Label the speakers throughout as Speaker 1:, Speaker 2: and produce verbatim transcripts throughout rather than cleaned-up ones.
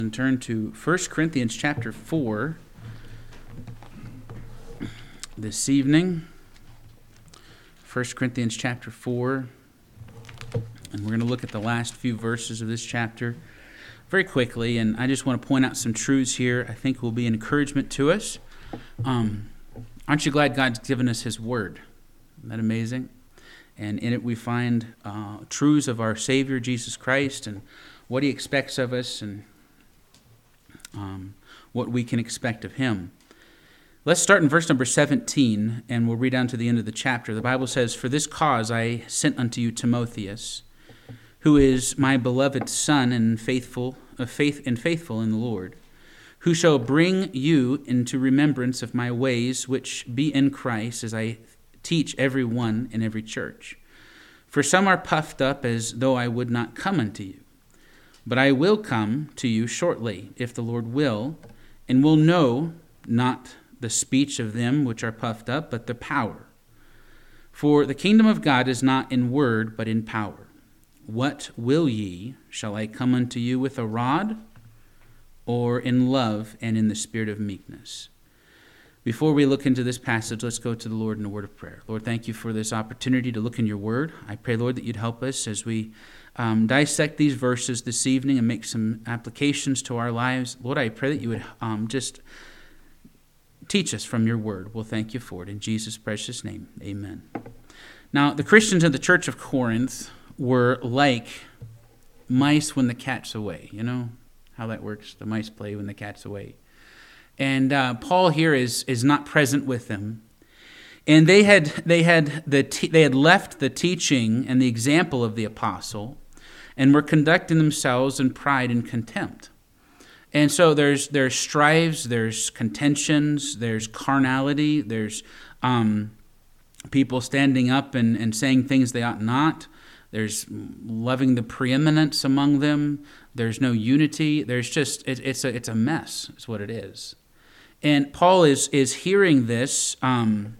Speaker 1: And turn to First Corinthians chapter four this evening. First Corinthians chapter four. And we're going to look at the last few verses of this chapter very quickly. And I just want to point out some truths here I think will be an encouragement to us. Um, aren't you glad God's given us His Word? Isn't that amazing? And in it we find uh, truths of our Savior, Jesus Christ, and what He expects of us, and Um, what we can expect of Him. Let's start in verse number seventeen, and we'll read down to the end of the chapter. The Bible says, "For this cause I sent unto you Timotheus, who is my beloved son and faithful, uh, faith and faithful in the Lord, who shall bring you into remembrance of my ways, which be in Christ, as I teach every one in every church. For some are puffed up as though I would not come unto you. But I will come to you shortly, if the Lord will, and will know not the speech of them which are puffed up, but the power. For the kingdom of God is not in word, but in power. What will ye? Shall I come unto you with a rod, or in love and in the spirit of meekness?" Before we look into this passage, let's go to the Lord in a word of prayer. Lord, thank you for this opportunity to look in your word. I pray, Lord, that you'd help us as we um, dissect these verses this evening and make some applications to our lives. Lord, I pray that you would um, just teach us from your word. We'll thank you for it. In Jesus' precious name, amen. Now, the Christians in the church of Corinth were like mice when the cat's away. You know how that works? The mice play when the cat's away. And uh, Paul here is is not present with them, and they had they had the te- they had left the teaching and the example of the apostle, and were conducting themselves in pride and contempt. And so there's there's strives, there's contentions, there's carnality, there's um, people standing up and, and saying things they ought not. There's loving the preeminence among them. There's no unity. There's just it, it's a it's a mess. Is what it is. And Paul is is hearing this. Um,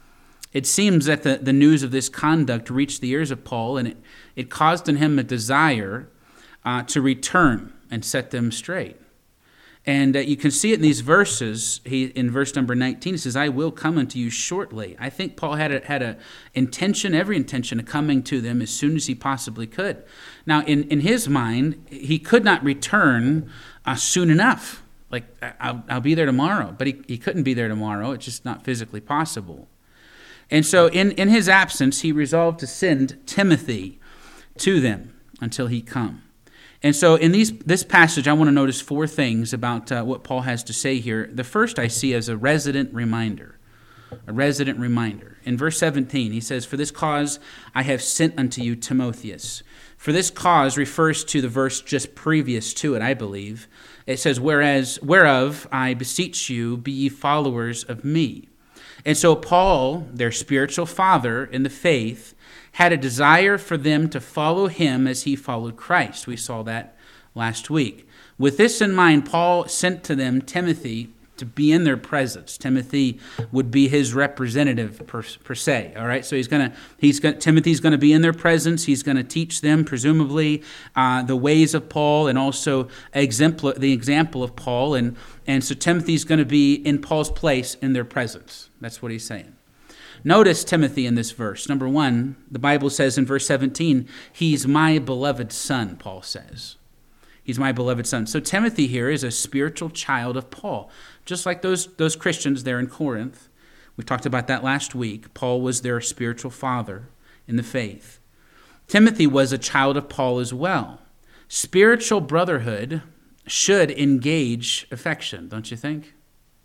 Speaker 1: it seems that the, the news of this conduct reached the ears of Paul, and it, it caused in him a desire uh, to return and set them straight. And uh, you can see it in these verses. He in verse number nineteen, he says, "I will come unto you shortly." I think Paul had a, had a intention, every intention of coming to them as soon as he possibly could. Now, in, in his mind, he could not return uh, soon enough. Like, I'll, I'll be there tomorrow. But he, he couldn't be there tomorrow. It's just not physically possible. And so in, in his absence, he resolved to send Timothy to them until he come. And so in these this passage, I want to notice four things about uh, what Paul has to say here. The first I see as a resident reminder. A resident reminder. In verse seventeen, he says, "For this cause I have sent unto you Timotheus." For this cause refers to the verse just previous to it, I believe. It says, "Whereas, whereof I beseech you, be ye followers of me." And so Paul, their spiritual father in the faith, had a desire for them to follow him as he followed Christ. We saw that last week. With this in mind, Paul sent to them Timothy to be in their presence. Timothy would be his representative per, per se. All right, so he's gonna, he's gonna, Timothy's going to be in their presence. He's going to teach them, presumably, uh, the ways of Paul and also exempl- the example of Paul. And and so Timothy's going to be in Paul's place in their presence. That's what he's saying. Notice Timothy in this verse. Number one, the Bible says in verse seventeen, "He's my beloved son," Paul says. He's my beloved son. So Timothy here is a spiritual child of Paul. Just like those, those Christians there in Corinth. We talked about that last week. Paul was their spiritual father in the faith. Timothy was a child of Paul as well. Spiritual brotherhood should engage affection, don't you think?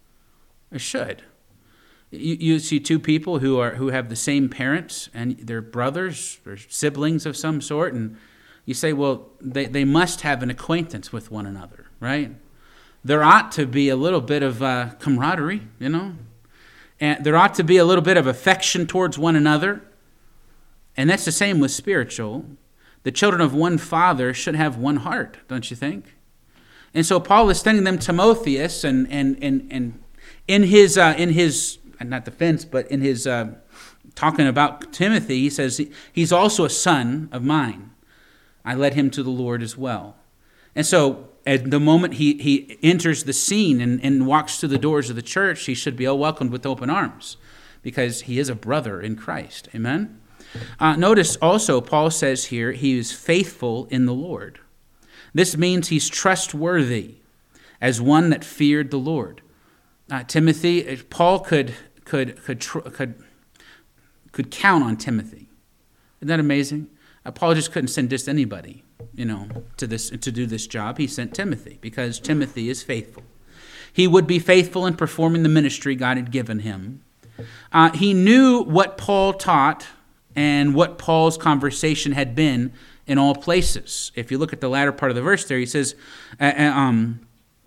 Speaker 1: It should. You, you see two people who are who have the same parents, and they're brothers or siblings of some sort, and you say, well, they, they must have an acquaintance with one another, right? There ought to be a little bit of uh, camaraderie, you know? And there ought to be a little bit of affection towards one another. And that's the same with spiritual. The children of one father should have one heart, don't you think? And so Paul is sending them Timotheus, and and and, and in his, uh, in his not defense, but in his uh, talking about Timothy, he says, he's also a son of mine. I led him to the Lord as well. And so at the moment he, he enters the scene and, and walks through the doors of the church, he should be welcomed with open arms because he is a brother in Christ. Amen? Uh, notice also, Paul says here, he is faithful in the Lord. This means he's trustworthy as one that feared the Lord. Uh, Timothy, Paul could could could could could count on Timothy. Isn't that amazing? Uh, Paul just couldn't send just anybody, you know, to this to do this job. He sent Timothy because Timothy is faithful. He would be faithful in performing the ministry God had given him. Uh, he knew what Paul taught and what Paul's conversation had been in all places. If you look at the latter part of the verse there, he says, uh, um,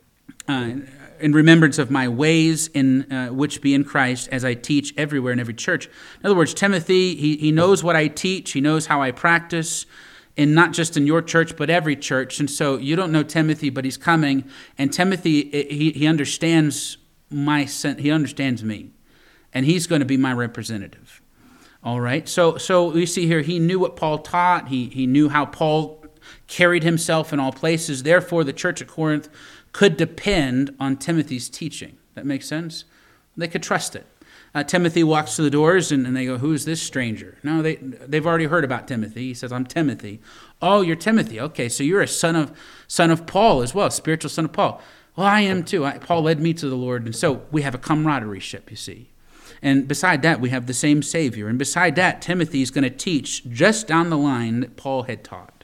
Speaker 1: uh, in remembrance of my ways in uh, which be in Christ, as I teach everywhere in every church. In other words, Timothy, he, he knows what I teach. He knows how I practice, and not just in your church, but every church. And so you don't know Timothy, but he's coming. And Timothy, he, he understands my he understands me, and he's going to be my representative. All right, so so we see here he knew what Paul taught. He he knew how Paul carried himself in all places. Therefore, the church at Corinth could depend on Timothy's teaching. That makes sense? They could trust it. Uh, Timothy walks to the doors and, and they go, "Who's this stranger?" No, they they've already heard about Timothy. He says, "I'm Timothy." "Oh, you're Timothy. Okay, so you're a son of son of Paul as well, spiritual son of Paul." "Well, I am too. I, Paul led me to the Lord," and so we have a camaraderie ship. You see. And beside that, we have the same Savior. And beside that, Timothy is going to teach just down the line that Paul had taught.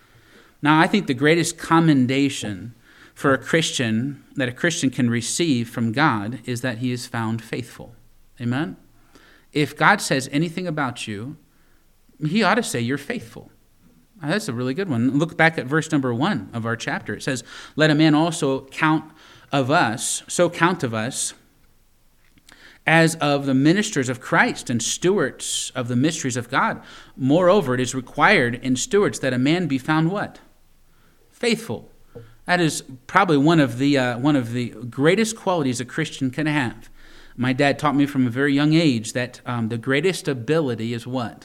Speaker 1: Now, I think the greatest commendation for a Christian, that a Christian can receive from God, is that he is found faithful. Amen? If God says anything about you, he ought to say you're faithful. Now, that's a really good one. Look back at verse number one of our chapter. It says, "Let a man also count of us, so count of us, as of the ministers of Christ and stewards of the mysteries of God. Moreover, it is required in stewards that a man be found" what? Faithful. That is probably one of the uh, one of the greatest qualities a Christian can have. My dad taught me from a very young age that um, the greatest ability is what?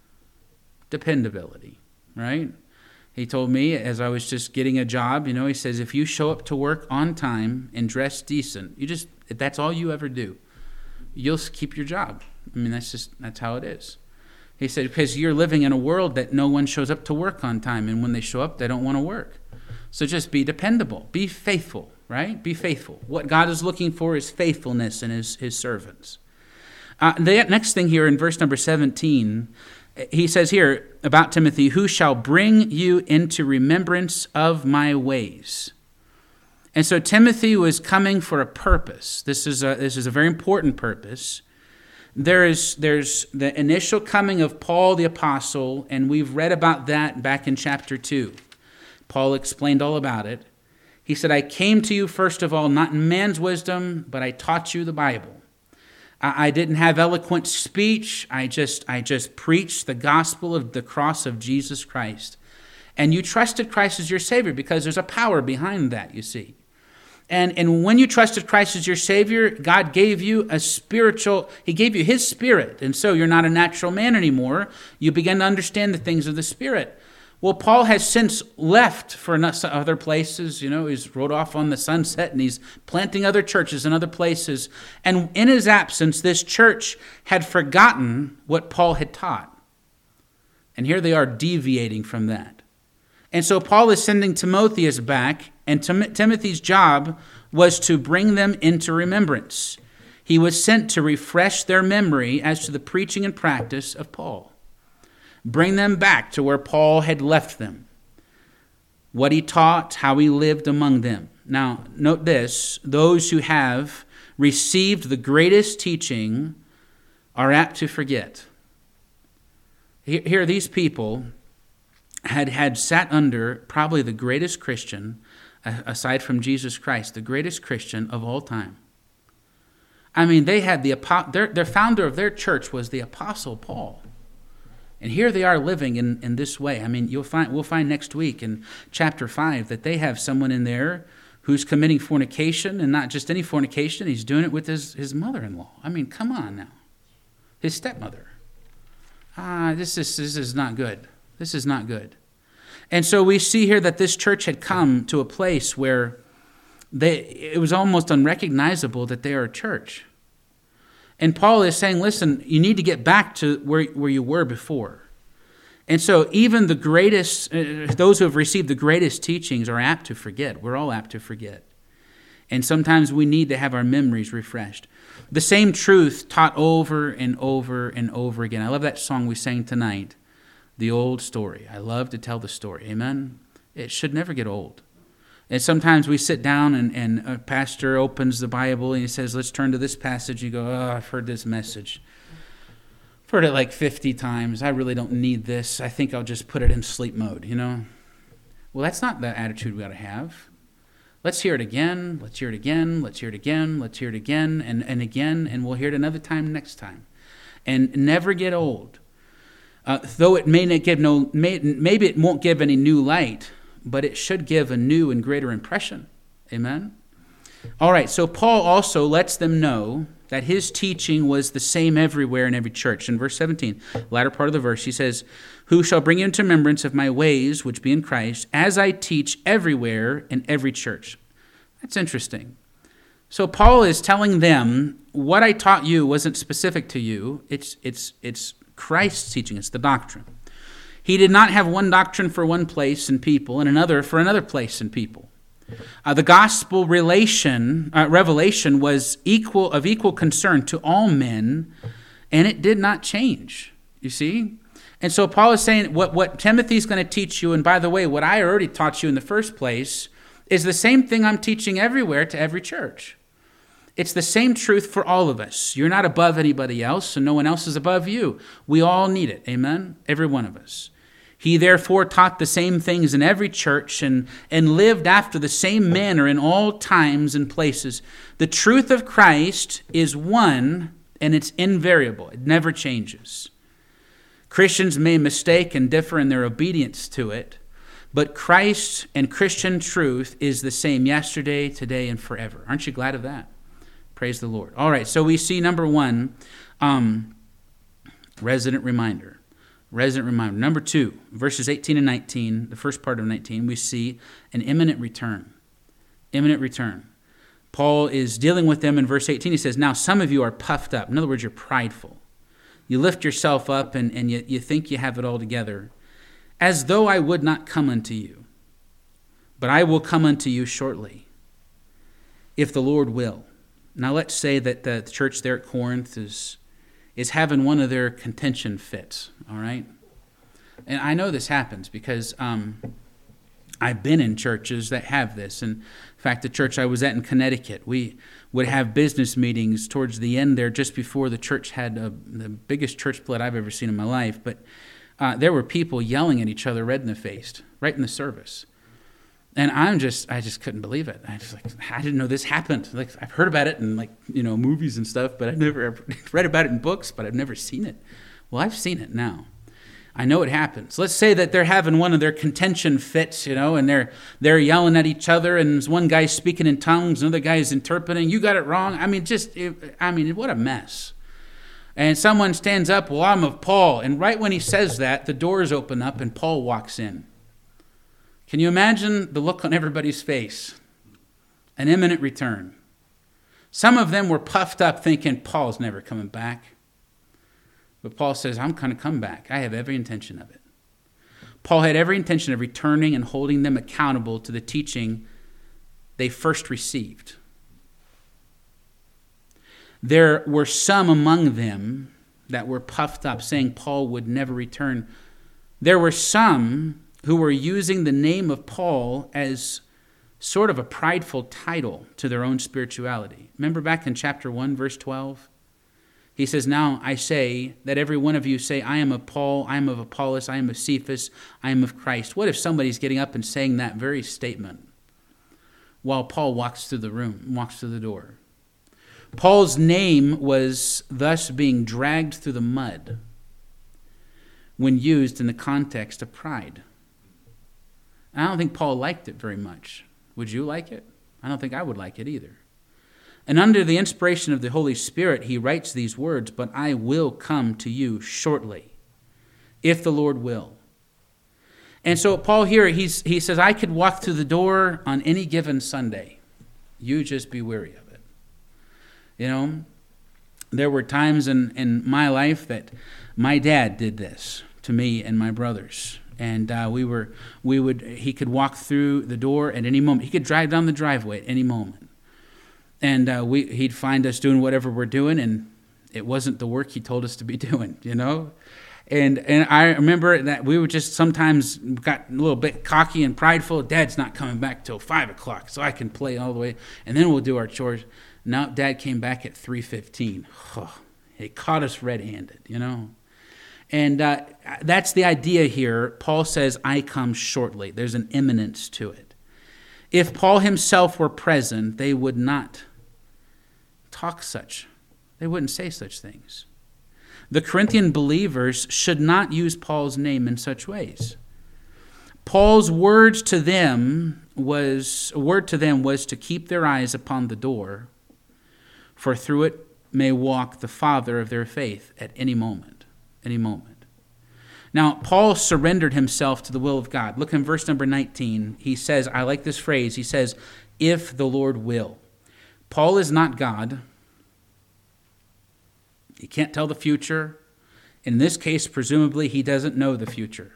Speaker 1: Dependability, right? He told me as I was just getting a job, you know, he says, if you show up to work on time and dress decent, you just, if that's all you ever do, you'll keep your job. I mean, that's just, that's how it is. He said, because you're living in a world that no one shows up to work on time, and when they show up, they don't want to work. So just be dependable. Be faithful, right? Be faithful. What God is looking for is faithfulness in his, his servants. Uh, the next thing here in verse number seventeen, he says here about Timothy, "Who shall bring you into remembrance of my ways." And so Timothy was coming for a purpose. This is a, this is a very important purpose. There is there's the initial coming of Paul the apostle, and we've read about that back in chapter two. Paul explained all about it. He said, "I came to you first of all, not in man's wisdom, but I taught you the Bible. I, I didn't have eloquent speech. I just I just preached the gospel of the cross of Jesus Christ. And you trusted Christ as your Savior because there's a power behind that, you see. And, and when you trusted Christ as your Savior, God gave you a spiritual, he gave you his Spirit. And so you're not a natural man anymore. You begin to understand the things of the Spirit. Well, Paul has since left for other places. You know, he's rode off on the sunset and he's planting other churches in other places. And in his absence, this church had forgotten what Paul had taught. And here they are deviating from that. And so Paul is sending Timotheus back, and Tim- Timothy's job was to bring them into remembrance. He was sent to refresh their memory as to the preaching and practice of Paul. Bring them back to where Paul had left them. What he taught, how he lived among them. Now, note this, those who have received the greatest teaching are apt to forget. Here, these people had had sat under probably the greatest Christian, aside from Jesus Christ, the greatest Christian of all time. I mean, they had the their, their founder of their church was the Apostle Paul. And here they are living in, in this way. I mean, you'll find we'll find next week in chapter five that they have someone in there who's committing fornication, and not just any fornication, he's doing it with his, his mother-in-law. I mean, come on now. His stepmother. Ah, this is this is not good. This is not good. And so we see here that this church had come to a place where they, it was almost unrecognizable that they are a church. And Paul is saying, listen, you need to get back to where, where you were before. And so even the greatest, uh, those who have received the greatest teachings are apt to forget. We're all apt to forget. And sometimes we need to have our memories refreshed. The same truth taught over and over and over again. I love that song we sang tonight, The Old Story. I love to tell the story. Amen? It should never get old. And sometimes we sit down and, and a pastor opens the Bible and he says, let's turn to this passage. You go, oh, I've heard this message. I've heard it like fifty times. I really don't need this. I think I'll just put it in sleep mode, you know? Well, that's not the attitude we ought to have. Let's hear it again. Let's hear it again. Let's hear it again. Let's hear it again and, and again. And we'll hear it another time next time. And never get old. Uh, though it may not give no, may, maybe it won't give any new light, but it should give a new and greater impression. Amen? All right, so Paul also lets them know that his teaching was the same everywhere in every church. In verse seventeen, latter part of the verse, he says, who shall bring you into remembrance of my ways, which be in Christ, as I teach everywhere in every church. That's interesting. So Paul is telling them, what I taught you wasn't specific to you. It's, it's, it's Christ's teaching. It's the doctrine. He did not have one doctrine for one place and people and another for another place and people. Uh, the gospel relation, uh, revelation was equal of equal concern to all men, and it did not change, you see? And so Paul is saying what, what Timothy's going to teach you, and by the way, what I already taught you in the first place, is the same thing I'm teaching everywhere to every church. It's the same truth for all of us. You're not above anybody else, and no one else is above you. We all need it, amen? Every one of us. He therefore taught the same things in every church and, and lived after the same manner in all times and places. The truth of Christ is one, and it's invariable. It never changes. Christians may mistake and differ in their obedience to it, but Christ and Christian truth is the same yesterday, today, and forever. Aren't you glad of that? Praise the Lord. All right, so we see number one, um, resident reminder. Resident reminder. Number two, verses eighteen and nineteen, the first part of nineteen, we see an imminent return. Imminent return. Paul is dealing with them in verse eighteen. He says, now some of you are puffed up. In other words, you're prideful. You lift yourself up and, and you, you think you have it all together, as though I would not come unto you. But I will come unto you shortly, if the Lord will. Now let's say that the church there at Corinth is... is having one of their contention fits, all right? And I know this happens because um, I've been in churches that have this. And in fact, the church I was at in Connecticut, we would have business meetings towards the end there just before the church had a, the biggest church split I've ever seen in my life. But uh, there were people yelling at each other red in the face, right in the service. And I'm just, I just couldn't believe it. I just like, I didn't know this happened. Like, I've heard about it in like, you know, movies and stuff, but I've never ever read about it in books, but I've never seen it. Well, I've seen it now. I know it happens. Let's say that they're having one of their contention fits, you know, and they're they're yelling at each other, and there's one guy's speaking in tongues, another guy's interpreting. You got it wrong. I mean, just, it, I mean, what a mess. And someone stands up, well, I'm of Paul. And right when he says that, the doors open up and Paul walks in. Can you imagine the look on everybody's face? An imminent return. Some of them were puffed up thinking, Paul's never coming back. But Paul says, I'm going to come back. I have every intention of it. Paul had every intention of returning and holding them accountable to the teaching they first received. There were some among them that were puffed up, saying Paul would never return. There were some who were using the name of Paul as sort of a prideful title to their own spirituality. Remember back in chapter one, verse twelve? He says, now I say that every one of you say, I am of Paul, I am of Apollos, I am of Cephas, I am of Christ. What if somebody's getting up and saying that very statement while Paul walks through the room, walks through the door? Paul's name was thus being dragged through the mud when used in the context of pride. I don't think Paul liked it very much. Would you like it? I don't think I would like it either. And under the inspiration of the Holy Spirit, he writes these words, but I will come to you shortly, if the Lord will. And so Paul here, he's, he says, I could walk through the door on any given Sunday. You just be wary of it. You know, there were times in, in my life that my dad did this to me and my brothers. And uh, we were, we would, he could walk through the door at any moment. He could drive down the driveway at any moment. And uh, we, he'd find us doing whatever we're doing, and it wasn't the work he told us to be doing, you know? And and I remember that we would just sometimes got a little bit cocky and prideful. Dad's not coming back till five o'clock, so I can play all the way, and then we'll do our chores. Now Dad came back at three fifteen. Oh, he caught us red-handed, you know? And uh, that's the idea here. Paul says, I come shortly. There's an imminence to it. If Paul himself were present, they would not talk such. They wouldn't say such things. The Corinthian believers should not use Paul's name in such ways. Paul's words to them was a word to them was to keep their eyes upon the door, for through it may walk the Father of their faith at any moment, any moment. Now, Paul surrendered himself to the will of God. Look in verse number nineteen. He says, I like this phrase. He says, if the Lord will. Paul is not God. He can't tell the future. In this case, presumably, he doesn't know the future.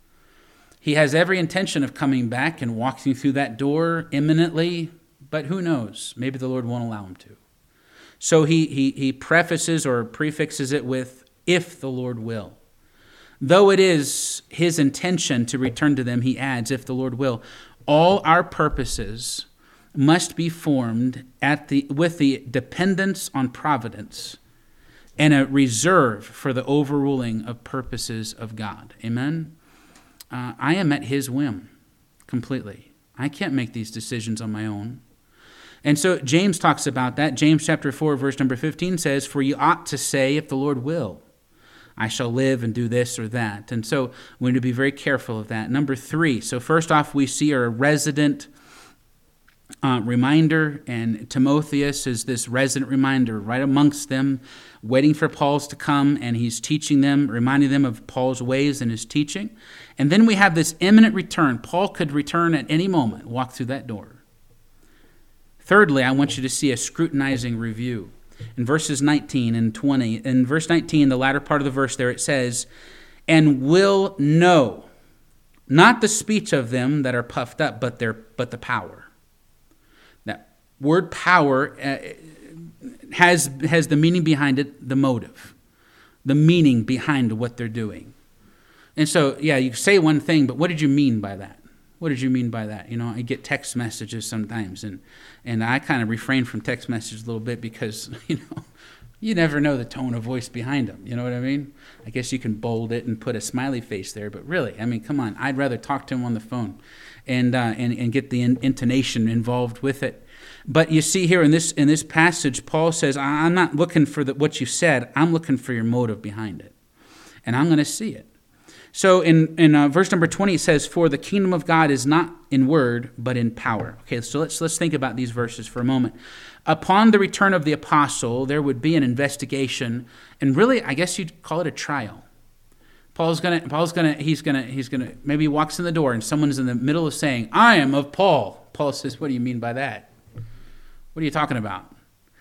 Speaker 1: He has every intention of coming back and walking through that door imminently, but who knows? Maybe the Lord won't allow him to. So he, he, he prefaces or prefixes it with, if the Lord will. Though it is his intention to return to them, he adds, if the Lord will. All our purposes must be formed at the with the dependence on providence and a reserve for the overruling of purposes of God. Amen? Uh, I am at his whim completely. I can't make these decisions on my own. And so James talks about that. James chapter four, verse number fifteen says, for you ought to say, if the Lord will, I shall live and do this or that. And so we need to be very careful of that. Number three, so first off, we see a resident Uh, reminder, and Timotheus is this resident reminder right amongst them, waiting for Paul's to come, and he's teaching them, reminding them of Paul's ways and his teaching. And then we have this imminent return. Paul could return at any moment, walk through that door. Thirdly, I want you to see a scrutinizing review. In verses nineteen and twenty, in verse nineteen, the latter part of the verse there, it says, and will know, not the speech of them that are puffed up, but their but the power. That word power uh, has has the meaning behind it, the motive, the meaning behind what they're doing. And so, yeah, you say one thing, but what did you mean by that? What did you mean by that? You know, I get text messages sometimes, and, and I kind of refrain from text messages a little bit because, you know, you never know the tone of voice behind them. You know what I mean? I guess you can bold it and put a smiley face there, but really, I mean, come on. I'd rather talk to him on the phone and uh, and, and get the in, intonation involved with it. But you see here in this in this passage, Paul says, I'm not looking for the, what you said. I'm looking for your motive behind it. And I'm going to see it. So in, in uh, verse number twenty, it says, for the kingdom of God is not in word, but in power. Okay, so let's let's think about these verses for a moment. Upon the return of the apostle, there would be an investigation, and really, I guess you'd call it a trial. Paul's gonna, Paul's gonna, he's gonna, he's gonna, maybe he walks in the door and someone's in the middle of saying, I am of Paul. Paul says, what do you mean by that? What are you talking about?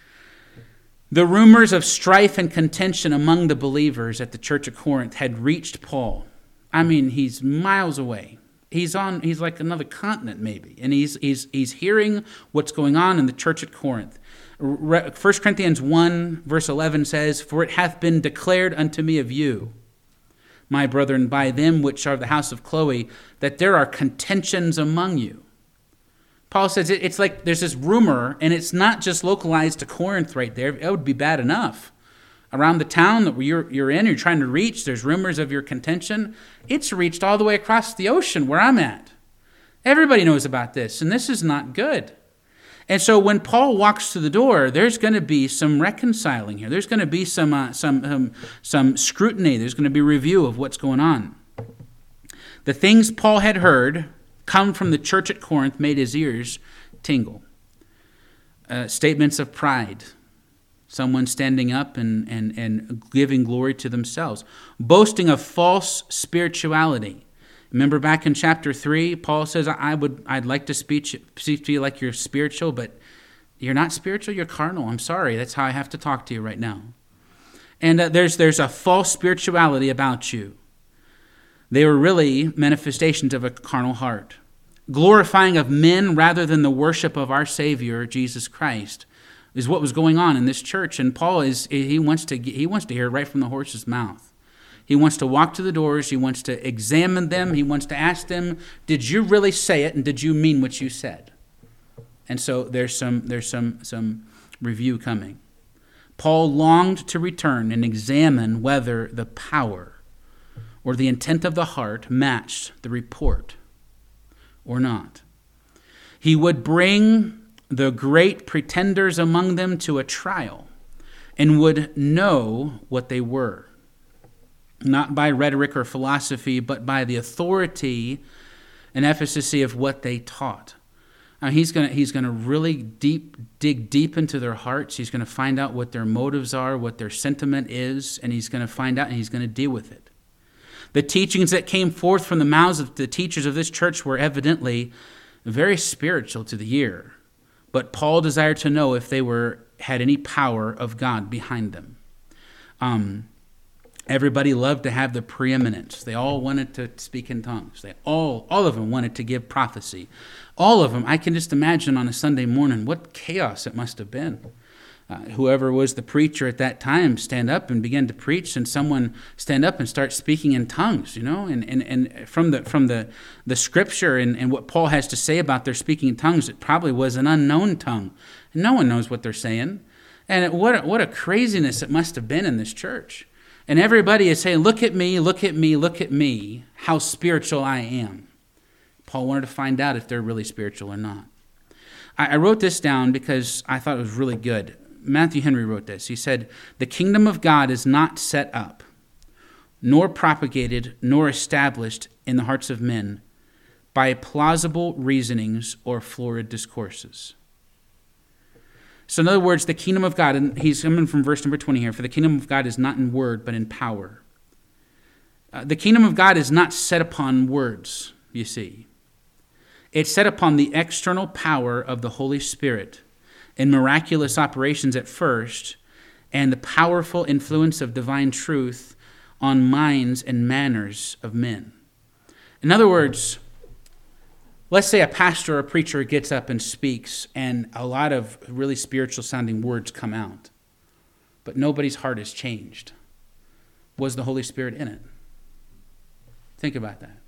Speaker 1: The rumors of strife and contention among the believers at the church of Corinth had reached Paul. I mean, he's miles away. He's on, he's like another continent maybe. And he's, he's, he's hearing what's going on in the church at Corinth. First Corinthians one, verse eleven says, for it hath been declared unto me of you, my brethren, by them which are of the house of Chloe, that there are contentions among you. Paul says it's like there's this rumor, and it's not just localized to Corinth right there. It would be bad enough. Around the town that you're, you're in, you're trying to reach, there's rumors of your contention. It's reached all the way across the ocean where I'm at. Everybody knows about this, and this is not good. And so when Paul walks through the door, there's going to be some reconciling here. There's going to be some uh, some um, some scrutiny. There's going to be review of what's going on. The things Paul had heard come from the church at Corinth made his ears tingle. Uh, statements of pride. Someone standing up and, and, and giving glory to themselves. Boasting of false spirituality. Remember back in chapter three, Paul says, I would, I'd like to speak, speak to you like you're spiritual, but you're not spiritual, you're carnal. I'm sorry, that's how I have to talk to you right now. And uh, there's there's a false spirituality about you. They were really manifestations of a carnal heart. Glorifying of men rather than the worship of our Savior, Jesus Christ, is what was going on in this church. And Paul is he wants to he wants to hear it right from the horse's mouth. He wants to walk to the doors. He wants to examine them. He wants to ask them, did you really say it, and did you mean what you said? And so there's some there's some some review coming. Paul longed to return and examine whether the power or the intent of the heart matched the report or not. He would bring the great pretenders among them to a trial and would know what they were, not by rhetoric or philosophy, but by the authority and efficacy of what they taught. Now, he's going to he's going to really deep dig deep into their hearts. He's going to find out what their motives are, what their sentiment is, and he's going to find out and he's going to deal with it. The teachings that came forth from the mouths of the teachers of this church were evidently very spiritual to the ear, but Paul desired to know if they were had any power of God behind them. Um, everybody loved to have the preeminence. They all wanted to speak in tongues. They all all of them wanted to give prophecy. All of them, I can just imagine on a Sunday morning what chaos it must have been. Uh, whoever was the preacher at that time stand up and begin to preach, and someone stand up and start speaking in tongues, you know, and and, and from the from the, the scripture and, and what Paul has to say about their speaking in tongues, it probably was an unknown tongue. No one knows what they're saying. And it, what, a, what a craziness it must have been in this church. And everybody is saying, look at me, look at me, look at me, how spiritual I am. Paul wanted to find out if they're really spiritual or not. I, I wrote this down because I thought it was really good. Matthew Henry wrote this. He said, the kingdom of God is not set up, nor propagated, nor established in the hearts of men by plausible reasonings or florid discourses. So in other words, the kingdom of God, and he's coming from verse number twenty here, for the kingdom of God is not in word, but in power. Uh, the kingdom of God is not set upon words, you see. It's set upon the external power of the Holy Spirit in miraculous operations at first, and the powerful influence of divine truth on minds and manners of men. In other words, let's say a pastor or a preacher gets up and speaks, and a lot of really spiritual sounding words come out, but nobody's heart is changed. Was the Holy Spirit in it? Think about that.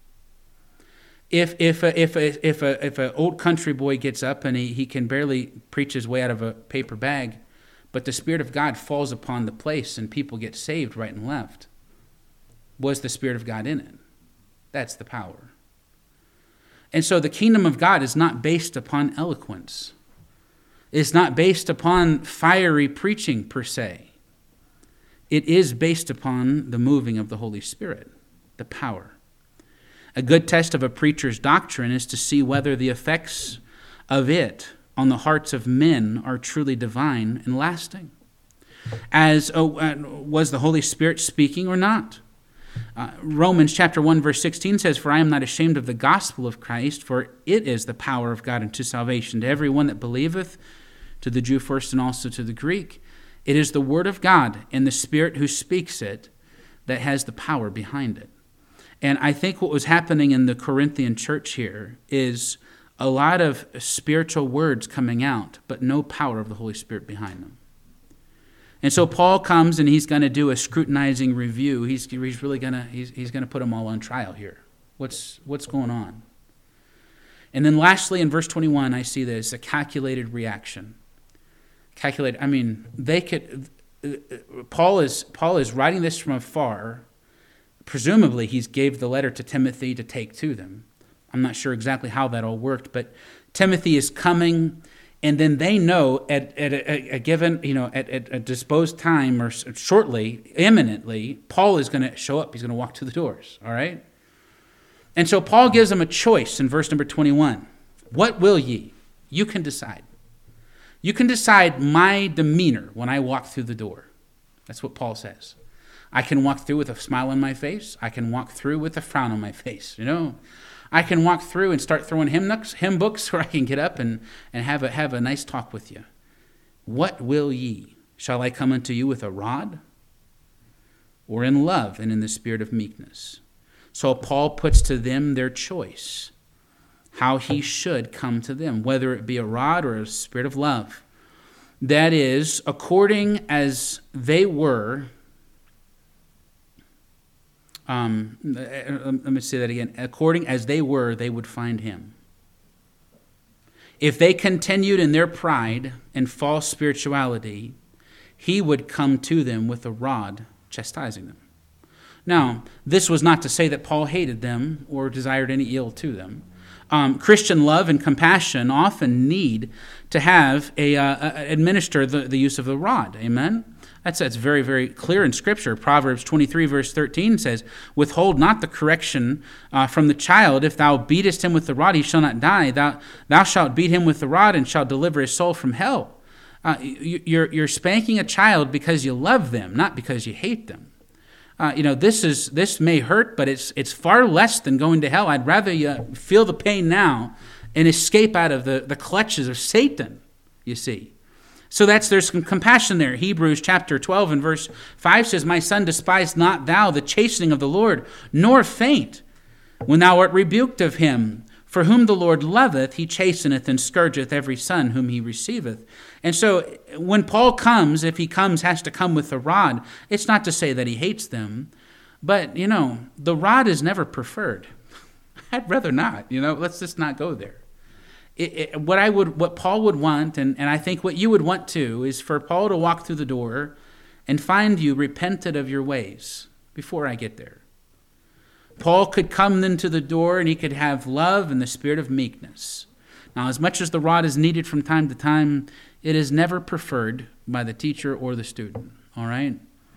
Speaker 1: If if a, if a, if a, if an old country boy gets up and he, he can barely preach his way out of a paper bag, but the Spirit of God falls upon the place and people get saved right and left, was the Spirit of God in it? That's the power. And so the kingdom of God is not based upon eloquence. It's not based upon fiery preaching per se. It is based upon the moving of the Holy Spirit, the power. A good test of a preacher's doctrine is to see whether the effects of it on the hearts of men are truly divine and lasting. As oh, uh, was the Holy Spirit speaking or not? Uh, Romans chapter one verse sixteen says, for I am not ashamed of the gospel of Christ, for it is the power of God unto salvation to every one that believeth, to the Jew first and also to the Greek. It is the word of God and the Spirit who speaks it that has the power behind it. And I think what was happening in the Corinthian church here is a lot of spiritual words coming out, but no power of the Holy Spirit behind them. And so Paul comes and he's going to do a scrutinizing review. He's, he's really going to he's, he's going to put them all on trial here. What's what's going on? And then lastly, in verse twenty-one, I see this, a calculated reaction. Calculated. I mean, they could. Paul is Paul is writing this from afar. Presumably, he gave the letter to Timothy to take to them. I'm not sure exactly how that all worked, but Timothy is coming, and then they know at, at a, a given, you know, at, at a disposed time or shortly, imminently, Paul is going to show up. He's going to walk to the doors, all right? And so Paul gives them a choice in verse number twenty-one. What will ye? You can decide. You can decide my demeanor when I walk through the door. That's what Paul says. I can walk through with a smile on my face. I can walk through with a frown on my face, you know. I can walk through and start throwing hymn, nooks, hymn books, or I can get up and, and have, a, have a nice talk with you. What will ye? Shall I come unto you with a rod? Or in love and in the spirit of meekness? So Paul puts to them their choice, how he should come to them, whether it be a rod or a spirit of love. That is, according as they were, um, let me say that again, according as they were, they would find him. If they continued in their pride and false spirituality, he would come to them with a rod, chastising them. Now, this was not to say that Paul hated them or desired any ill to them. Um, Christian love and compassion often need to have a uh, administer the, the use of the rod. Amen? That's, that's very, very clear in Scripture. Proverbs twenty-three, verse thirteen says, withhold not the correction uh, from the child. If thou beatest him with the rod, he shall not die. Thou, thou shalt beat him with the rod and shalt deliver his soul from hell. Uh, you, you're, you're spanking a child because you love them, not because you hate them. Uh, you know, this is this may hurt, but it's it's far less than going to hell. I'd rather you feel the pain now and escape out of the, the clutches of Satan, you see. So that's there's some compassion there. Hebrews chapter twelve and verse five says, my son, despise not thou the chastening of the Lord, nor faint when thou art rebuked of him. For whom the Lord loveth, he chasteneth and scourgeth every son whom he receiveth. And so when Paul comes, if he comes, has to come with a rod, it's not to say that he hates them. But, you know, the rod is never preferred. I'd rather not, you know, let's just not go there. It, it, what I would, what Paul would want, and, and I think what you would want too, is for Paul to walk through the door and find you repented of your ways before I get there. Paul could come into the door and he could have love and the spirit of meekness. Now, as much as the rod is needed from time to time, it is never preferred by the teacher or the student. All right?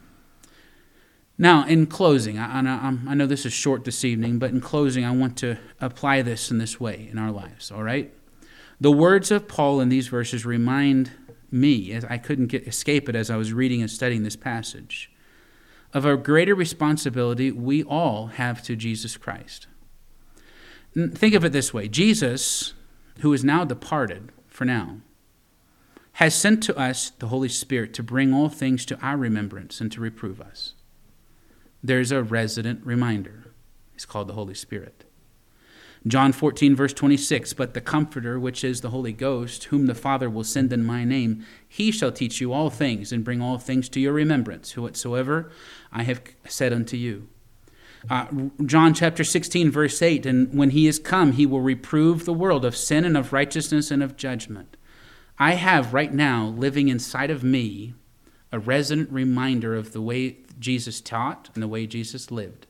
Speaker 1: Now, in closing, I, I, I know this is short this evening, but in closing, I want to apply this in this way in our lives. All right? The words of Paul in these verses remind me, as I couldn't get, escape it as I was reading and studying this passage, of a greater responsibility we all have to Jesus Christ. Think of it this way. Jesus, who is now departed for now, has sent to us the Holy Spirit to bring all things to our remembrance and to reprove us. There's a resident reminder. It's called the Holy Spirit. John fourteen, verse twenty-six, but the Comforter, which is the Holy Ghost, whom the Father will send in my name, he shall teach you all things and bring all things to your remembrance, whatsoever I have said unto you. Uh, John chapter sixteen, verse eight, and when he is come, he will reprove the world of sin and of righteousness and of judgment. I have right now, living inside of me, a resident reminder of the way Jesus taught and the way Jesus lived.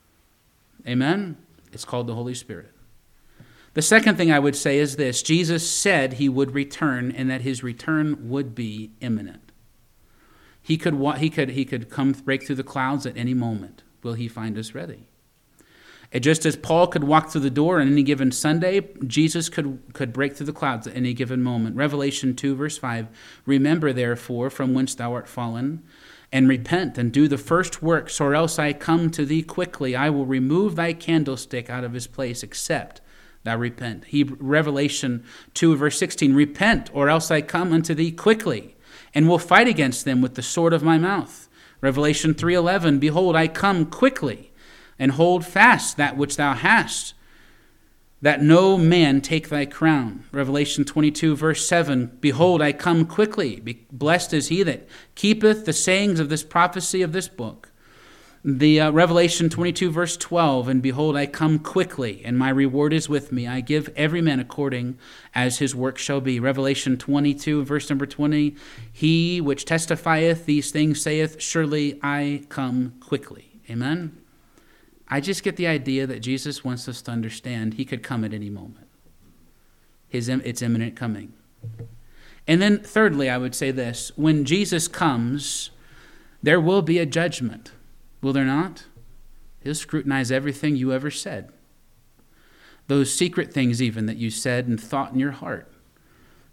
Speaker 1: Amen? It's called the Holy Spirit. The second thing I would say is this. Jesus said he would return and that his return would be imminent. He could, he could, he could come break through the clouds at any moment. Will he find us ready? And just as Paul could walk through the door on any given Sunday, Jesus could, could break through the clouds at any given moment. Revelation two, verse five, remember therefore from whence thou art fallen, and repent and do the first works, or else I come to thee quickly. I will remove thy candlestick out of his place, except thou repent. He, Revelation two, verse sixteen, repent, or else I come unto thee quickly, and will fight against them with the sword of my mouth. Revelation three eleven, behold, I come quickly, and hold fast that which thou hast, that no man take thy crown. Revelation twenty-two, verse seven, behold, I come quickly. Be blessed is he that keepeth the sayings of this prophecy of this book. The uh, Revelation twenty-two, verse twelve, and behold, I come quickly, and my reward is with me. I give every man according as his work shall be. Revelation twenty-two, verse number twenty, he which testifieth these things saith, surely I come quickly. Amen? I just get the idea that Jesus wants us to understand he could come at any moment. His, it's imminent coming. And then thirdly, I would say this. When Jesus comes, there will be a judgment. Will there not? He'll scrutinize everything you ever said. Those secret things even that you said and thought in your heart.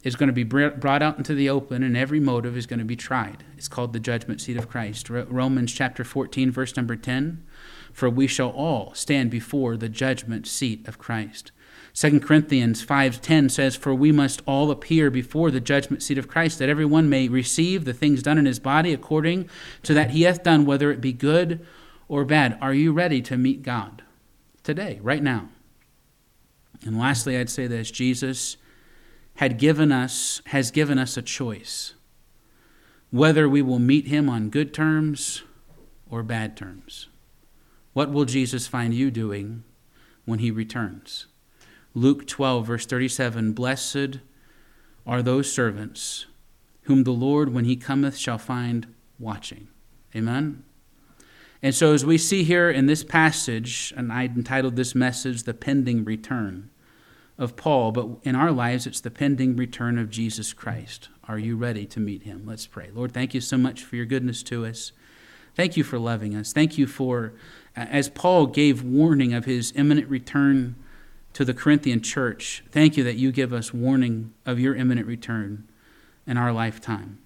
Speaker 1: is going to be brought out into the open, and every motive is going to be tried. It's called the judgment seat of Christ. Romans chapter fourteen, verse number ten, for we shall all stand before the judgment seat of Christ. Second Corinthians five ten says, for we must all appear before the judgment seat of Christ, that every one may receive the things done in his body according to that he hath done, whether it be good or bad. Are you ready to meet God today, right now? And lastly, I'd say this: Jesus had given us, has given us a choice, whether we will meet him on good terms or bad terms. What will Jesus find you doing when he returns? Luke twelve, verse thirty-seven, blessed are those servants whom the Lord, when he cometh, shall find watching. Amen? And so as we see here in this passage, and I entitled this message, The Pending Return of Paul, but in our lives, it's the pending return of Jesus Christ. Are you ready to meet him? Let's pray. Lord, thank you so much for your goodness to us. Thank you for loving us. Thank you for, as Paul gave warning of his imminent return to the Corinthian church, thank you that you give us warning of your imminent return in our lifetime.